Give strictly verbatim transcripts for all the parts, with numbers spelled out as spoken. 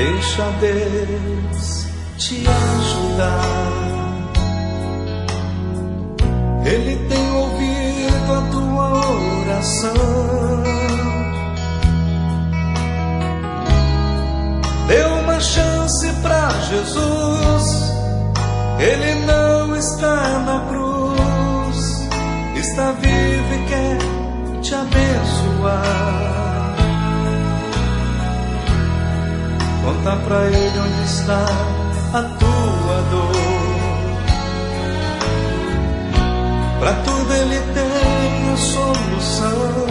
Deixa Deus te ajudar. Ele tem ouvido a tua oração. Dê uma chance pra Jesus. Ele não está na cruz, está vivo e quer te abençoar. Conta pra Ele onde está a tua dor. Pra tudo Ele tem a solução.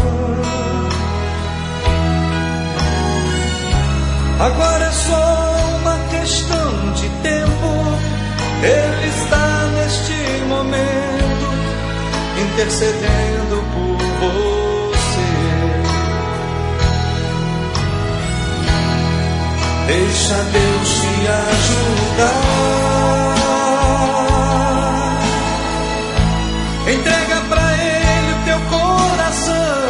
Agora é só uma questão de tempo. Ele está neste momento intercedendo por você. Deixa Deus te ajudar. Entrega pra Ele o teu coração.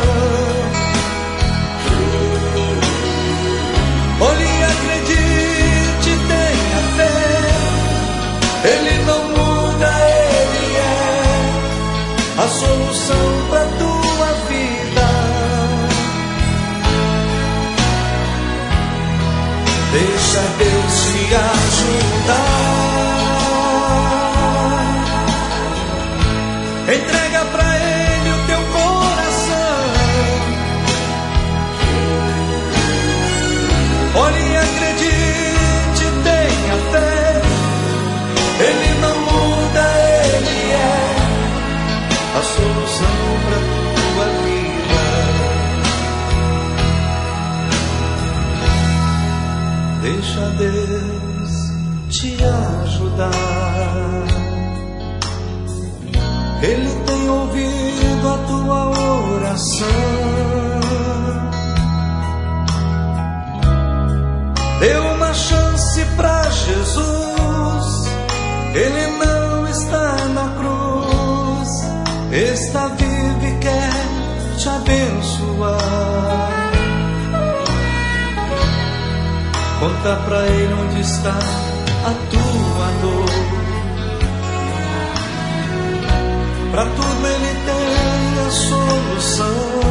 Olhe e acredite, tenha fé. Ele não muda, Ele é a solução pra tua vida. Deixa Deus te ajudar. Entrega pra Ele o teu coração. Olhe e acredite, tenha fé. Ele não muda, Ele é a solução pra tua vida. Deixa Deus te ajudar. Ele tem ouvido a tua oração. Dê uma chance pra Jesus. Ele não está na cruz, está vivo e quer te abençoar. Conta pra Ele onde está a tua dor. Pra tudo Ele tem a solução.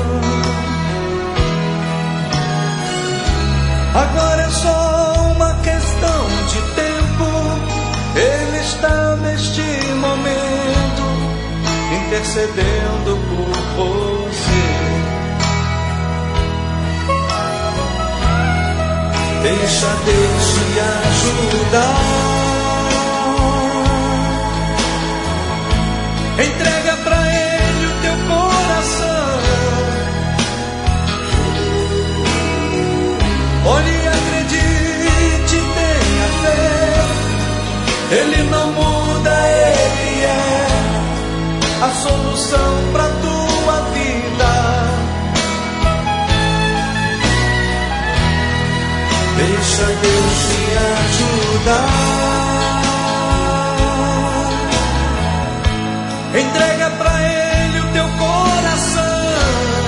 Agora é só uma questão de tempo. Ele está neste momento intercedendo por você. Deixa Deus te ajudar. Entrega pra Ele o teu coração. Olhe e acredite, tenha fé. Ele não muda, Ele é a solução pra tua vida. Deixa Deus te ajudar. Entrega pra Ele o teu coração.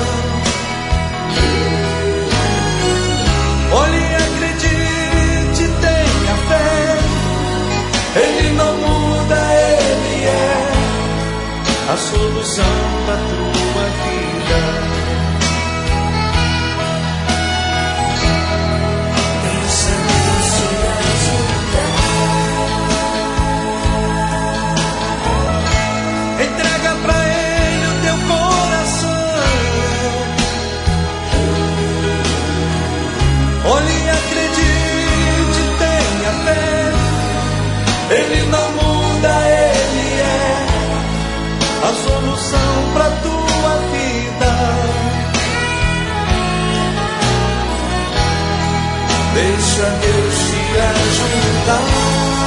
Olhe e acredite, tenha fé. Ele não muda, Ele é a solução da tua vida. Deixa Deus te ajudar. Entrega pra Ele o teu coração. Olhe e acredite, tenha fé. Ele não muda, Ele é a solução pra tua vida. Deixa Deus te ajudar.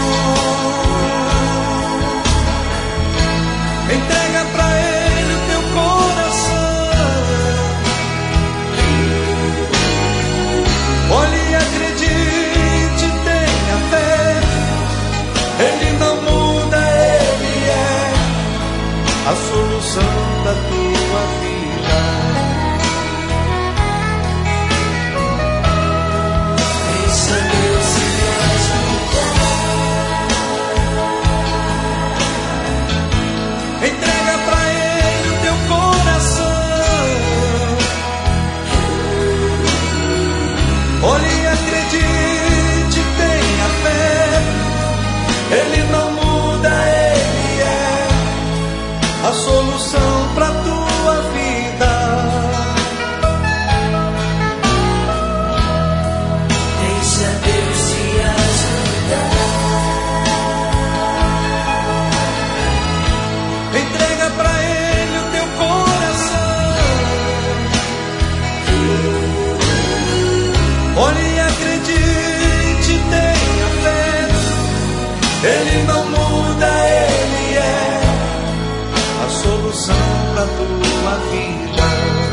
Entrega pra Ele o teu coração. Olhe e acredite, tenha fé. Ele não muda, Ele é a solução da tua vida. Deixa Olhe e acredite, tenha fé. Ele não muda, Ele é a solução pra tua vida. Deixa Deus te ajudar. Entrega pra Ele o teu coração. Olhe e acredite, tenha fé. Ele não muda, Ele é a solução pra tua vida.